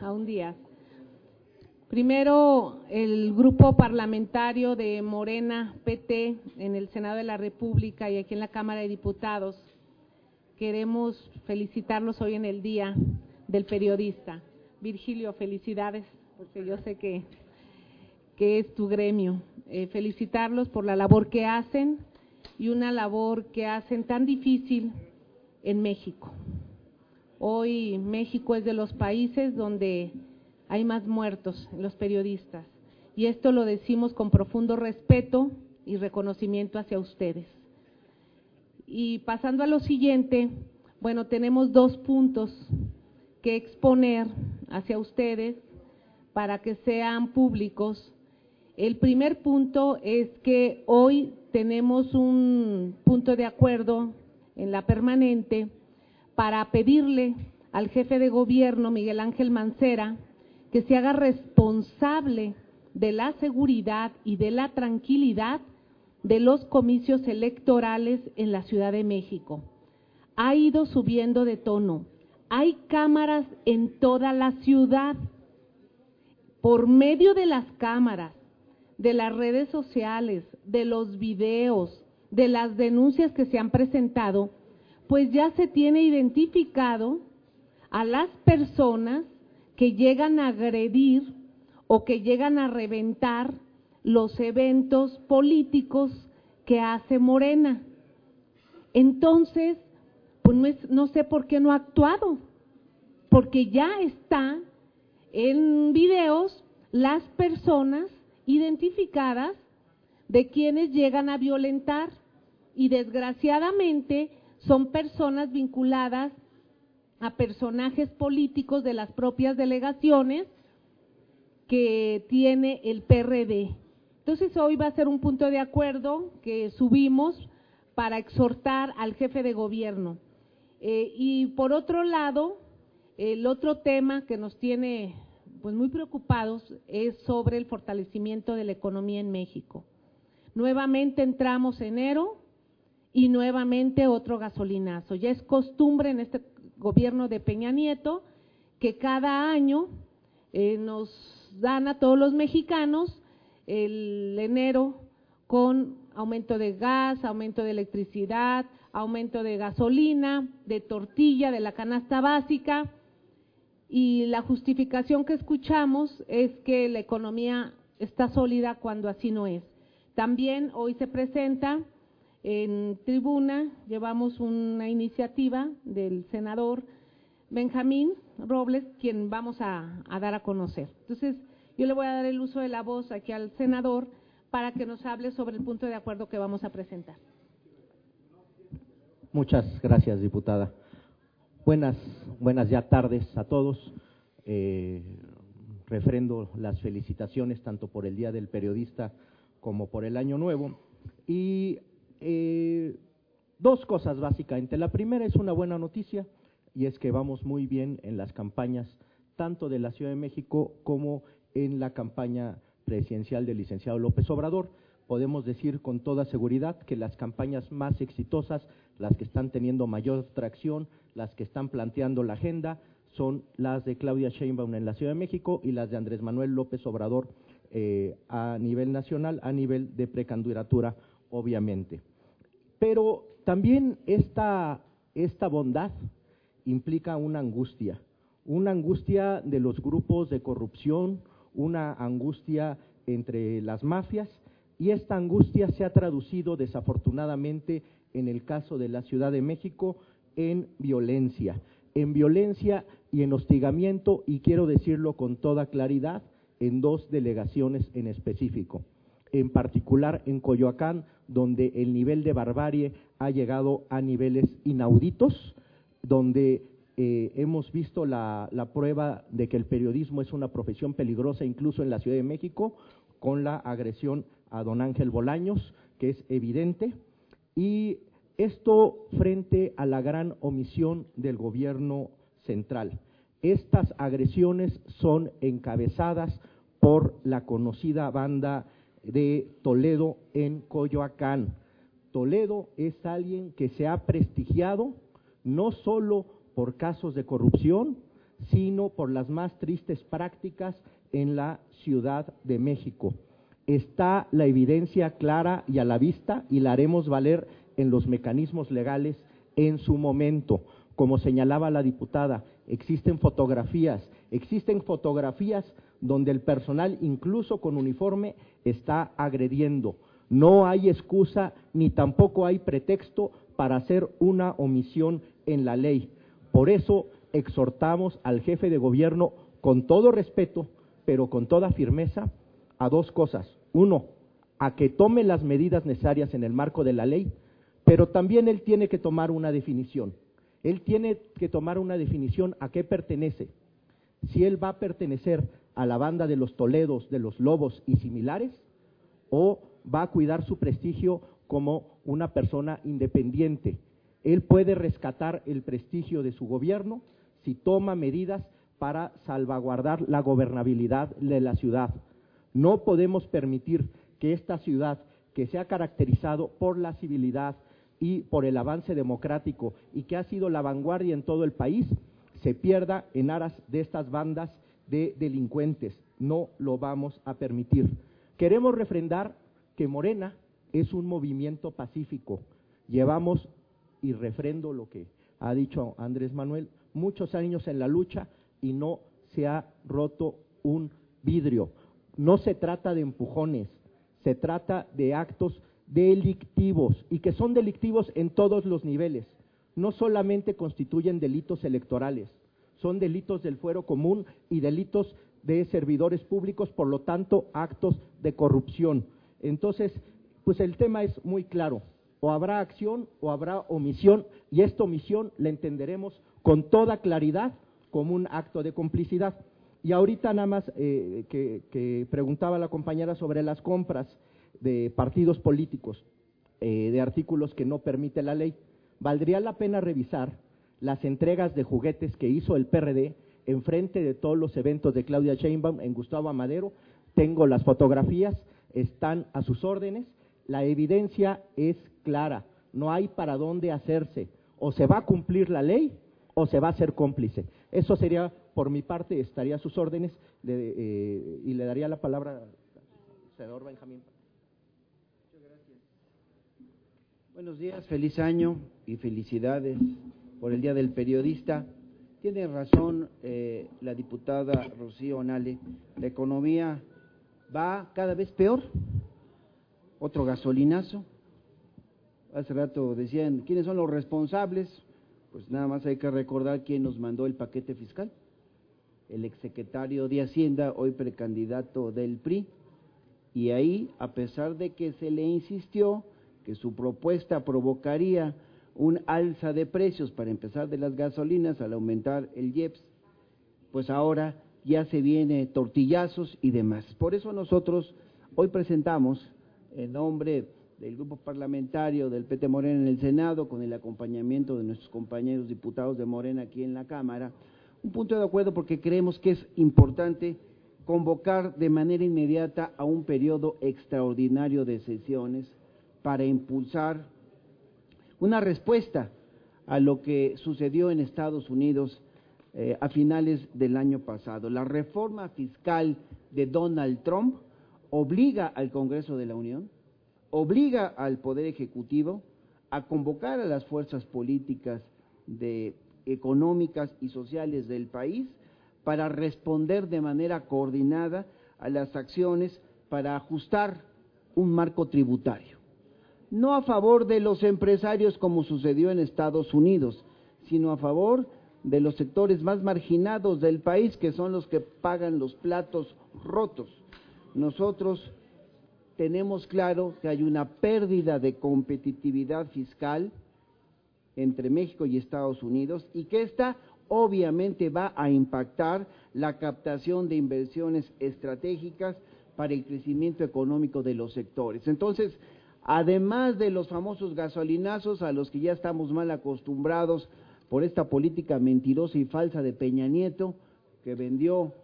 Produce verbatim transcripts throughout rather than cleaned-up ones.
Aún Díaz. Primero, el grupo parlamentario de Morena, P T, en el Senado de la República y aquí en la Cámara de Diputados, queremos felicitarlos hoy en el Día del Periodista. Virgilio, felicidades, porque yo sé que, que es tu gremio. Eh, felicitarlos por la labor que hacen y una labor que hacen tan difícil en México. Hoy México es de los países donde hay más muertos en los periodistas y esto lo decimos con profundo respeto y reconocimiento hacia ustedes. Y pasando a lo siguiente, bueno, tenemos dos puntos que exponer hacia ustedes para que sean públicos. El primer punto es que hoy tenemos un punto de acuerdo en la permanente para pedirle al jefe de gobierno, Miguel Ángel Mancera, que se haga responsable de la seguridad y de la tranquilidad de los comicios electorales en la Ciudad de México. Ha ido subiendo de tono. Hay cámaras en toda la ciudad. Por medio de las cámaras, de las redes sociales, de los videos, de las denuncias que se han presentado, pues ya se tiene identificado a las personas que llegan a agredir o que llegan a reventar los eventos políticos que hace Morena. Entonces, pues no, es, no sé por qué no ha actuado, porque ya está en videos las personas identificadas de quienes llegan a violentar y desgraciadamente son personas vinculadas a personajes políticos de las propias delegaciones que tiene el P R D. Entonces hoy va a ser un punto de acuerdo que subimos para exhortar al jefe de gobierno. Eh, y por otro lado, el otro tema que nos tiene pues muy preocupados es sobre el fortalecimiento de la economía en México. Nuevamente entramos enero y nuevamente otro gasolinazo. Ya es costumbre en este gobierno de Peña Nieto que cada año eh, nos dan a todos los mexicanos el enero con aumento de gas, aumento de electricidad, aumento de gasolina, de tortilla, de la canasta básica, y la justificación que escuchamos es que la economía está sólida cuando así no es. También hoy se presenta en tribuna, llevamos una iniciativa del senador Benjamín Robles, quien vamos a, a dar a conocer. Entonces, yo le voy a dar el uso de la voz aquí al senador para que nos hable sobre el punto de acuerdo que vamos a presentar. Muchas gracias, diputada. Buenas, buenas ya tardes a todos. Eh, refrendo las felicitaciones tanto por el Día del Periodista como por el Año Nuevo. Y eh, dos cosas básicamente. La primera es una buena noticia y es que vamos muy bien en las campañas tanto de la Ciudad de México como en la campaña presidencial del licenciado López Obrador. Podemos decir con toda seguridad que las campañas más exitosas, las que están teniendo mayor tracción, las que están planteando la agenda, son las de Claudia Sheinbaum en la Ciudad de México y las de Andrés Manuel López Obrador eh, a nivel nacional, a nivel de precandidatura, obviamente. Pero también esta, esta bondad implica una angustia, una angustia de los grupos de corrupción, una angustia entre las mafias, y esta angustia se ha traducido desafortunadamente en el caso de la Ciudad de México en violencia, en violencia y en hostigamiento, y quiero decirlo con toda claridad, en dos delegaciones en específico, en particular en Coyoacán, donde el nivel de barbarie ha llegado a niveles inauditos, donde eh, hemos visto la, la prueba de que el periodismo es una profesión peligrosa incluso en la Ciudad de México, con la agresión a don Ángel Bolaños, que es evidente, y esto frente a la gran omisión del gobierno central. Estas agresiones son encabezadas por la conocida banda de Toledo en Coyoacán. Toledo es alguien que se ha prestigiado no solo por casos de corrupción, sino por las más tristes prácticas en la Ciudad de México. Está la evidencia clara y a la vista y la haremos valer en los mecanismos legales en su momento. Como señalaba la diputada, existen fotografías, existen fotografías donde el personal, incluso con uniforme, está agrediendo. No hay excusa ni tampoco hay pretexto para hacer una omisión en la ley. Por eso exhortamos al jefe de gobierno, con todo respeto, pero con toda firmeza, a dos cosas. Uno, a que tome las medidas necesarias en el marco de la ley, pero también él tiene que tomar una definición. Él tiene que tomar una definición a qué pertenece. Si él va a pertenecer a la banda de los Toledos, de los Lobos y similares, o va a cuidar su prestigio como una persona independiente. Él puede rescatar el prestigio de su gobierno si toma medidas para salvaguardar la gobernabilidad de la ciudad. No podemos permitir que esta ciudad, que se ha caracterizado por la civilidad y por el avance democrático y que ha sido la vanguardia en todo el país, se pierda en aras de estas bandas de delincuentes. No lo vamos a permitir. Queremos refrendar que Morena es un movimiento pacífico. Llevamos, y refrendo lo que ha dicho Andrés Manuel, muchos años en la lucha y no se ha roto un vidrio. No se trata de empujones, se trata de actos delictivos y que son delictivos en todos los niveles. No solamente constituyen delitos electorales, son delitos del fuero común y delitos de servidores públicos, por lo tanto, actos de corrupción. Entonces, pues el tema es muy claro, o habrá acción o habrá omisión, y esta omisión la entenderemos con toda claridad como un acto de complicidad. Y ahorita nada más eh, que, que preguntaba la compañera sobre las compras de partidos políticos, eh, de artículos que no permite la ley, valdría la pena revisar las entregas de juguetes que hizo el P R D en frente de todos los eventos de Claudia Sheinbaum en Gustavo Amadero. Tengo las fotografías, están a sus órdenes, la evidencia es clara, no hay para dónde hacerse, o se va a cumplir la ley o se va a ser cómplice. Eso sería, por mi parte, estaría a sus órdenes le, eh, y le daría la palabra al senador Benjamín. Muchas gracias. Buenos días, feliz año y felicidades por el Día del Periodista. Tiene razón eh, la diputada Rocío Nale, la economía va cada vez peor. Otro gasolinazo. Hace rato decían, ¿quiénes son los responsables? Pues nada más hay que recordar quién nos mandó el paquete fiscal. El exsecretario de Hacienda, hoy precandidato del P R I. Y ahí, a pesar de que se le insistió que su propuesta provocaría un alza de precios para empezar de las gasolinas al aumentar el I E P S, pues ahora ya se viene tortillazos y demás. Por eso nosotros hoy presentamos, en nombre del grupo parlamentario del P T Morena en el Senado, con el acompañamiento de nuestros compañeros diputados de Morena aquí en la Cámara, un punto de acuerdo porque creemos que es importante convocar de manera inmediata a un periodo extraordinario de sesiones para impulsar una respuesta a lo que sucedió en Estados Unidos eh, a finales del año pasado. La reforma fiscal de Donald Trump obliga al Congreso de la Unión, obliga al Poder Ejecutivo a convocar a las fuerzas políticas de, económicas y sociales del país para responder de manera coordinada a las acciones para ajustar un marco tributario. No a favor de los empresarios como sucedió en Estados Unidos, sino a favor de los sectores más marginados del país, que son los que pagan los platos rotos. Nosotros tenemos claro que hay una pérdida de competitividad fiscal entre México y Estados Unidos y que esta obviamente va a impactar la captación de inversiones estratégicas para el crecimiento económico de los sectores. Entonces, además de los famosos gasolinazos a los que ya estamos mal acostumbrados por esta política mentirosa y falsa de Peña Nieto, que vendió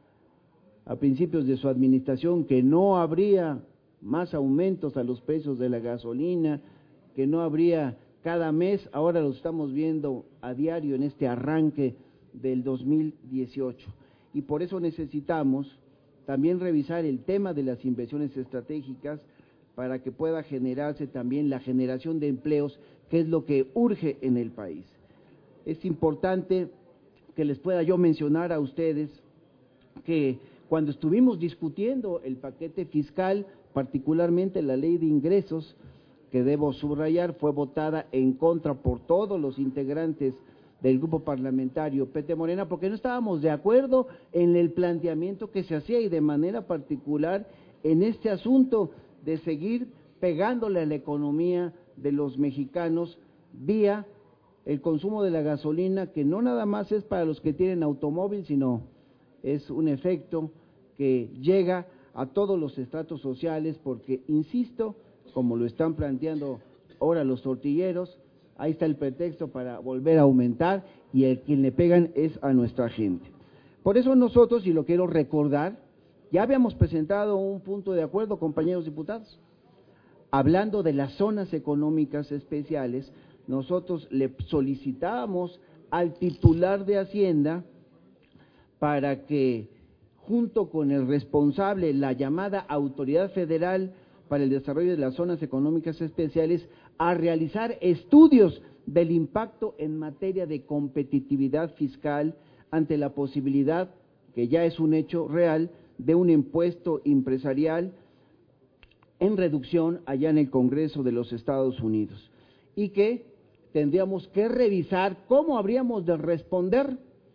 a principios de su administración que no habría más aumentos a los precios de la gasolina, que no habría cada mes, ahora lo estamos viendo a diario en este arranque del dos mil dieciocho. Y por eso necesitamos también revisar el tema de las inversiones estratégicas para que pueda generarse también la generación de empleos, que es lo que urge en el país. Es importante que les pueda yo mencionar a ustedes que cuando estuvimos discutiendo el paquete fiscal, particularmente la ley de ingresos, que debo subrayar, fue votada en contra por todos los integrantes del grupo parlamentario P T Morena, porque no estábamos de acuerdo en el planteamiento que se hacía y de manera particular en este asunto de seguir pegándole a la economía de los mexicanos vía el consumo de la gasolina, que no nada más es para los que tienen automóvil, sino es un efecto que llega a todos los estratos sociales, porque, insisto, como lo están planteando ahora los tortilleros, ahí está el pretexto para volver a aumentar y el quien le pegan es a nuestra gente. Por eso nosotros, y lo quiero recordar, ya habíamos presentado un punto de acuerdo, compañeros diputados, hablando de las zonas económicas especiales. Nosotros le solicitábamos al titular de Hacienda para que, junto con el responsable, la llamada Autoridad Federal para el Desarrollo de las Zonas Económicas Especiales, a realizar estudios del impacto en materia de competitividad fiscal ante la posibilidad, que ya es un hecho real, de un impuesto empresarial en reducción allá en el Congreso de los Estados Unidos, y que tendríamos que revisar cómo habríamos de responder.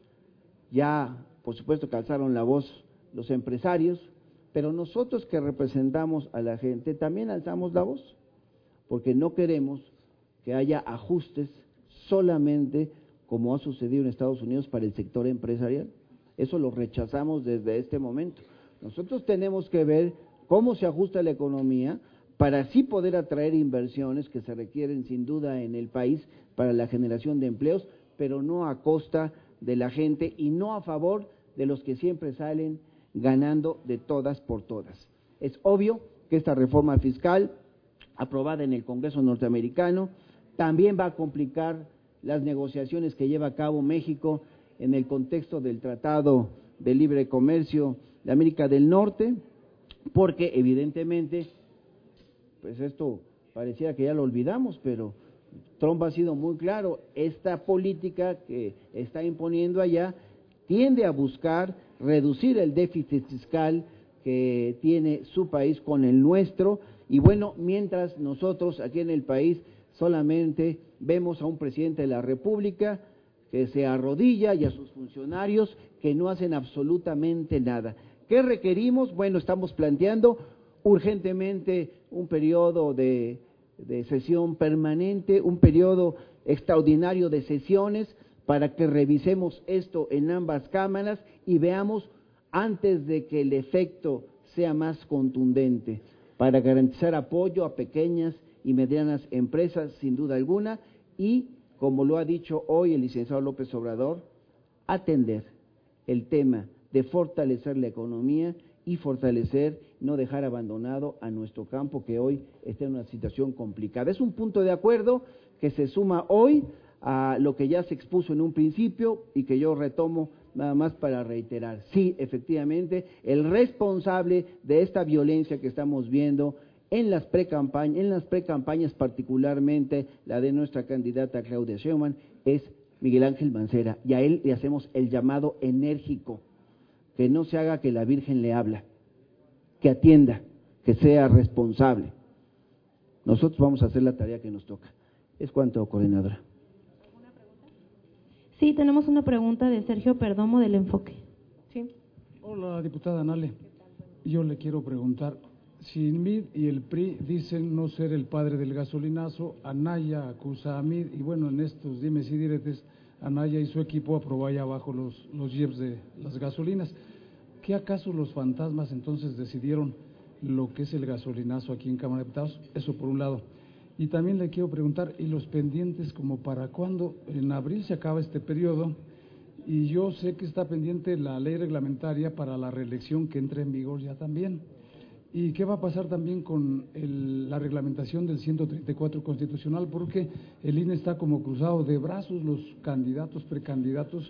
Ya, por supuesto, que alzaron la voz los empresarios, pero nosotros que representamos a la gente también alzamos la voz, porque no queremos que haya ajustes solamente como ha sucedido en Estados Unidos para el sector empresarial. Eso lo rechazamos desde este momento. Nosotros tenemos que ver cómo se ajusta la economía para así poder atraer inversiones que se requieren sin duda en el país para la generación de empleos, pero no a costa de la gente y no a favor de los que siempre salen ganando de todas por todas. Es obvio que esta reforma fiscal aprobada en el Congreso norteamericano también va a complicar las negociaciones que lleva a cabo México en el contexto del Tratado de Libre Comercio de América del Norte, porque evidentemente, pues esto pareciera que ya lo olvidamos, pero Trump ha sido muy claro, esta política que está imponiendo allá tiende a buscar reducir el déficit fiscal que tiene su país con el nuestro, y bueno, mientras nosotros aquí en el país solamente vemos a un presidente de la República que se arrodilla y a sus funcionarios que no hacen absolutamente nada. ¿Qué requerimos? Bueno, estamos planteando urgentemente un periodo de, de sesión permanente, un periodo extraordinario de sesiones para que revisemos esto en ambas cámaras y veamos antes de que el efecto sea más contundente, para garantizar apoyo a pequeñas y medianas empresas, sin duda alguna, y, como lo ha dicho hoy el licenciado López Obrador, atender el tema de fortalecer la economía y fortalecer, no dejar abandonado a nuestro campo que hoy está en una situación complicada. Es un punto de acuerdo que se suma hoy a lo que ya se expuso en un principio y que yo retomo nada más para reiterar. Sí, efectivamente, el responsable de esta violencia que estamos viendo en las precampañas, en las precampañas particularmente la de nuestra candidata Claudia Sheinbaum, es Miguel Ángel Mancera, y a él le hacemos el llamado enérgico, que no se haga que la Virgen le habla, que atienda, que sea responsable. Nosotros vamos a hacer la tarea que nos toca. Es cuanto, coordinadora. Sí, tenemos una pregunta de Sergio Perdomo del Enfoque. Sí. Hola, diputada Nale. Yo le quiero preguntar, si M I D y el P R I dicen no ser el padre del gasolinazo, Anaya acusa a M I D, y bueno, en estos dimes y diretes, Anaya y su equipo aprobó allá abajo los, los I E Ps de las gasolinas. ¿Qué acaso los fantasmas entonces decidieron lo que es el gasolinazo aquí en Cámara de Diputados? Eso por un lado. Y también le quiero preguntar, ¿y los pendientes como para cuándo? En abril se acaba este periodo y yo sé que está pendiente la ley reglamentaria para la reelección que entre en vigor ya también. ¿Y qué va a pasar también con el, la reglamentación del ciento treinta y cuatro constitucional? Porque el I N E está como cruzado de brazos, los candidatos, precandidatos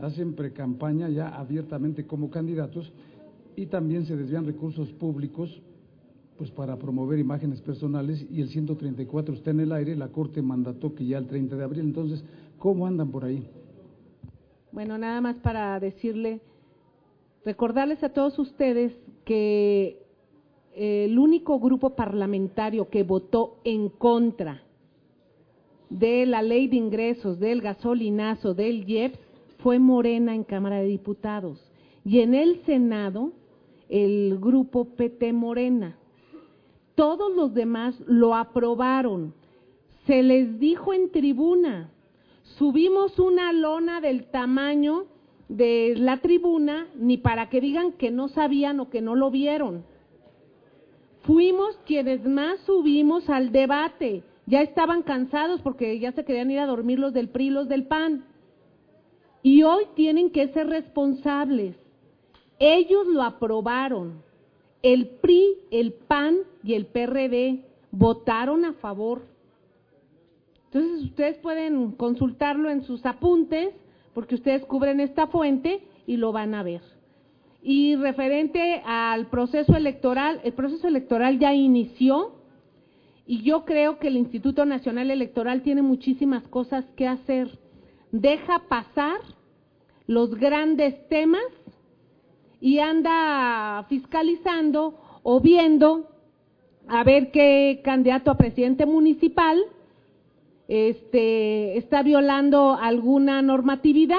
hacen precampaña ya abiertamente como candidatos y también se desvían recursos públicos pues para promover imágenes personales, y el ciento treinta y cuatro está en el aire, la Corte mandató que ya el treinta de abril, entonces, ¿cómo andan por ahí? Bueno, nada más para decirle, recordarles a todos ustedes que el único grupo parlamentario que votó en contra de la ley de ingresos, del gasolinazo, del I E P S, fue Morena en Cámara de Diputados, y en el Senado el grupo P T Morena. Todos los demás lo aprobaron. Se les dijo en tribuna, subimos una lona del tamaño de la tribuna, ni para que digan que no sabían o que no lo vieron. Fuimos quienes más subimos al debate, ya estaban cansados porque ya se querían ir a dormir los del P R I y los del P A N. Y hoy tienen que ser responsables. Ellos lo aprobaron. El P R I, el P A N y el P R D votaron a favor. Entonces ustedes pueden consultarlo en sus apuntes, porque ustedes cubren esta fuente y lo van a ver. Y referente al proceso electoral, el proceso electoral ya inició y yo creo que el Instituto Nacional Electoral tiene muchísimas cosas que hacer. Deja pasar los grandes temas y anda fiscalizando o viendo a ver qué candidato a presidente municipal este, está violando alguna normatividad,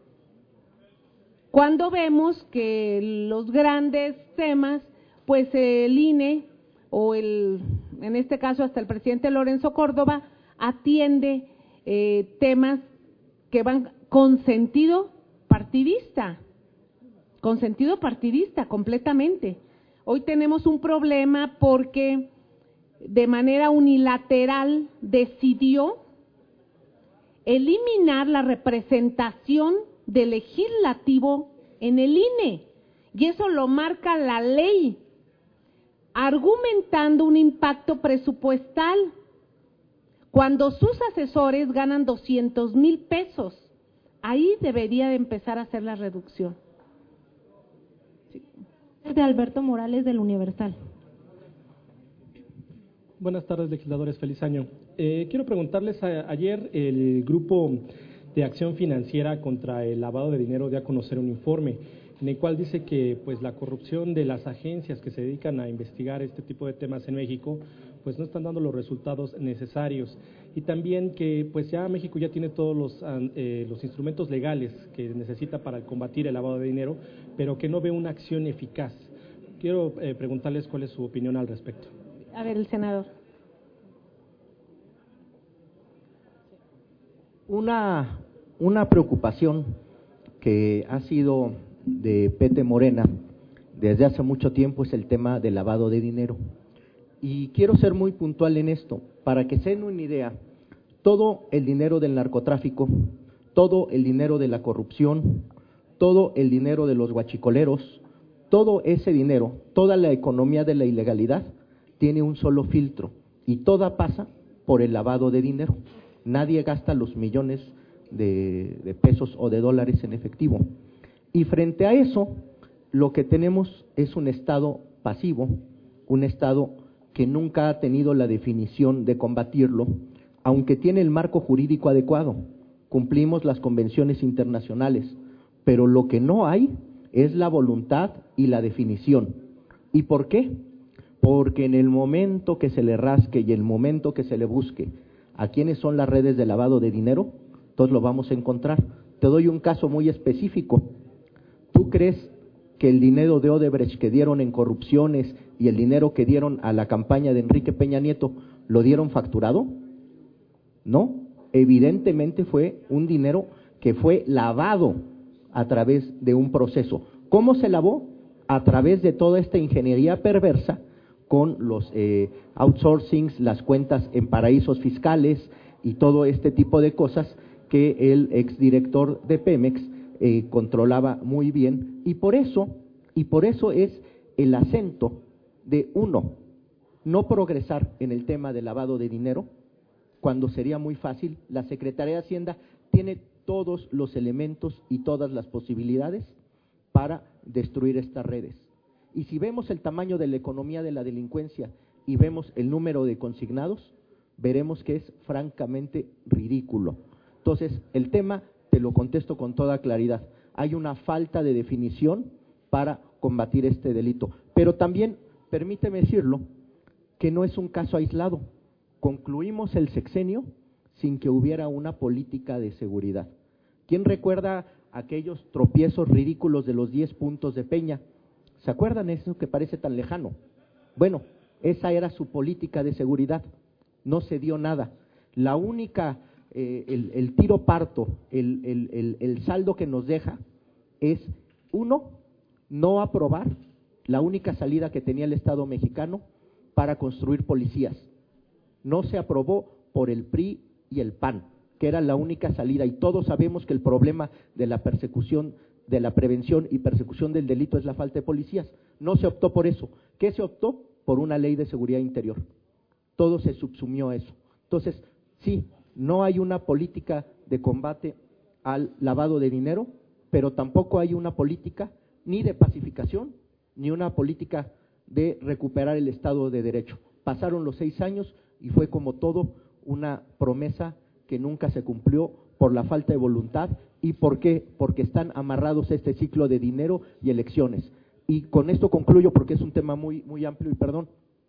cuando vemos que los grandes temas, pues el I N E o el, en este caso hasta el presidente Lorenzo Córdoba, atiende eh, temas que van con sentido partidista. Con sentido partidista, completamente. Hoy tenemos un problema porque de manera unilateral decidió eliminar la representación del legislativo en el I N E, y eso lo marca la ley, argumentando un impacto presupuestal, cuando sus asesores ganan doscientos mil pesos. Ahí debería de empezar a hacer la reducción. De Alberto Morales, del Universal. Buenas tardes, legisladores, feliz año. Eh, quiero preguntarles, a, ayer el Grupo de Acción Financiera contra el Lavado de Dinero dio a conocer un informe en el cual dice que pues la corrupción de las agencias que se dedican a investigar este tipo de temas en México pues no están dando los resultados necesarios, y también que pues ya México ya tiene todos los, eh, los instrumentos legales que necesita para combatir el lavado de dinero, pero que no ve una acción eficaz. Quiero eh, preguntarles cuál es su opinión al respecto. A ver, el senador. Una, una preocupación que ha sido de P T Morena desde hace mucho tiempo es el tema del lavado de dinero. Y quiero ser muy puntual en esto, para que se den una idea. Todo el dinero del narcotráfico, todo el dinero de la corrupción, todo el dinero de los guachicoleros, todo ese dinero, toda la economía de la ilegalidad tiene un solo filtro, y toda pasa por el lavado de dinero. Nadie gasta los millones de, de pesos o de dólares en efectivo. Y frente a eso, lo que tenemos es un Estado pasivo, un Estado que nunca ha tenido la definición de combatirlo, aunque tiene el marco jurídico adecuado, cumplimos las convenciones internacionales, pero lo que no hay es la voluntad y la definición. ¿Y por qué? Porque en el momento que se le rasque y el momento que se le busque a quiénes son las redes de lavado de dinero, todos lo vamos a encontrar. Te doy un caso muy específico. ¿Tú crees que el dinero de Odebrecht que dieron en corrupciones y el dinero que dieron a la campaña de Enrique Peña Nieto lo dieron facturado? No, evidentemente fue un dinero que fue lavado a través de un proceso. ¿Cómo se lavó? A través de toda esta ingeniería perversa con los eh, outsourcings, las cuentas en paraísos fiscales y todo este tipo de cosas que el exdirector de Pemex eh, controlaba muy bien, y por eso, y por eso es el acento de uno, no progresar en el tema del lavado de dinero, cuando sería muy fácil. La Secretaría de Hacienda tiene todos los elementos y todas las posibilidades para destruir estas redes. Y si vemos el tamaño de la economía de la delincuencia y vemos el número de consignados, veremos que es francamente ridículo. Entonces, el tema, te lo contesto con toda claridad, hay una falta de definición para combatir este delito. Pero también, permíteme decirlo, que no es un caso aislado. Concluimos el sexenio sin que hubiera una política de seguridad. ¿Quién recuerda aquellos tropiezos ridículos de los diez puntos de Peña? ¿Se acuerdan eso que parece tan lejano? Bueno, esa era su política de seguridad, no se dio nada. La única, eh, el, el tiro parto, el, el, el, el saldo que nos deja es, uno, no aprobar la única salida que tenía el Estado mexicano para construir policías. No se aprobó por el P R I y el P A N, que era la única salida, y todos sabemos que el problema de la persecución, de la prevención y persecución del delito es la falta de policías. No se optó por eso. ¿Qué se optó? Por una ley de seguridad interior. Todo se subsumió a eso. Entonces, sí, no hay una política de combate al lavado de dinero, pero tampoco hay una política ni de pacificación, ni una política de recuperar el Estado de Derecho. Pasaron los seis años y fue como todo una promesa que nunca se cumplió por la falta de voluntad. ¿Y por qué? Porque están amarrados a este ciclo de dinero y elecciones. Y con esto concluyo porque es un tema muy, muy amplio y perdón.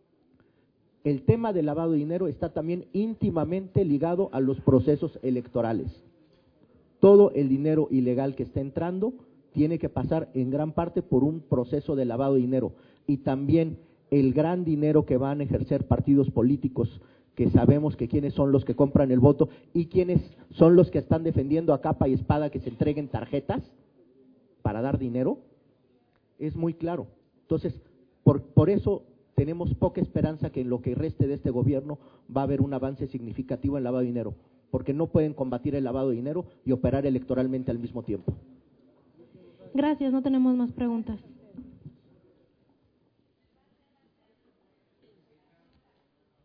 El tema del lavado de dinero está también íntimamente ligado a los procesos electorales. Todo el dinero ilegal que está entrando tiene que pasar en gran parte por un proceso de lavado de dinero. Y también el gran dinero que van a ejercer partidos políticos, que sabemos que quiénes son los que compran el voto y quiénes son los que están defendiendo a capa y espada que se entreguen tarjetas para dar dinero, es muy claro. Entonces, por, por eso tenemos poca esperanza que en lo que reste de este gobierno va a haber un avance significativo en lavado de dinero, porque no pueden combatir el lavado de dinero y operar electoralmente al mismo tiempo. Gracias, no tenemos más preguntas.